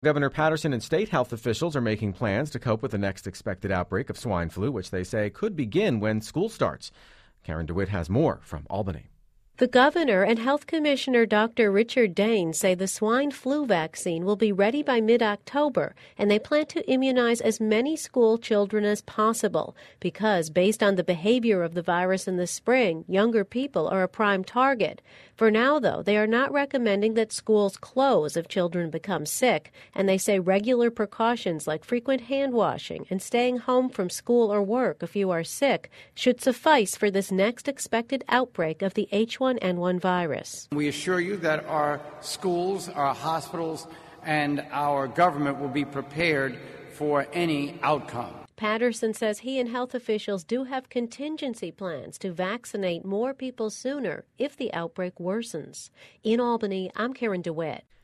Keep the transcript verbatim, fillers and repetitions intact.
Governor Patterson and state health officials are making plans to cope with the next expected outbreak of swine flu, which they say could begin when school starts. Karen DeWitt has more from Albany. The governor and health commissioner Doctor Richard Dane say the swine flu vaccine will be ready by mid-October, and they plan to immunize as many school children as possible because, based on the behavior of the virus in the spring, younger people are a prime target. For now, though, they are not recommending that schools close if children become sick, and they say regular precautions like frequent hand washing and staying home from school or work if you are sick should suffice for this next expected outbreak of the H one N one virus. We assure you that our schools, our hospitals, and our government will be prepared for any outcome. Patterson says he and health officials do have contingency plans to vaccinate more people sooner if the outbreak worsens. In Albany, I'm Karen DeWitt.